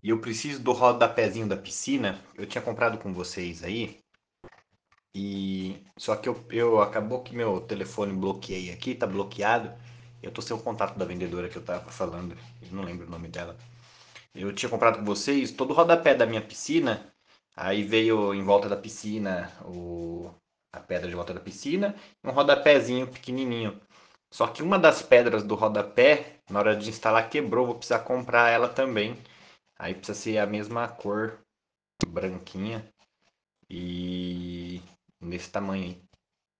E eu preciso do rodapézinho da piscina. Eu tinha comprado com vocês aí. E só que eu acabou que meu telefone bloqueei aqui, tá bloqueado. Eu tô sem o contato da vendedora que eu tava falando. Eu não lembro o nome dela. Eu tinha comprado com vocês todo o rodapé da minha piscina. Aí veio em volta da piscina a pedra de volta da piscina e um rodapézinho pequenininho. Só que uma das pedras do rodapé, na hora de instalar, quebrou. Vou precisar comprar ela também. Aí precisa ser a mesma cor, branquinha e nesse tamanho aí.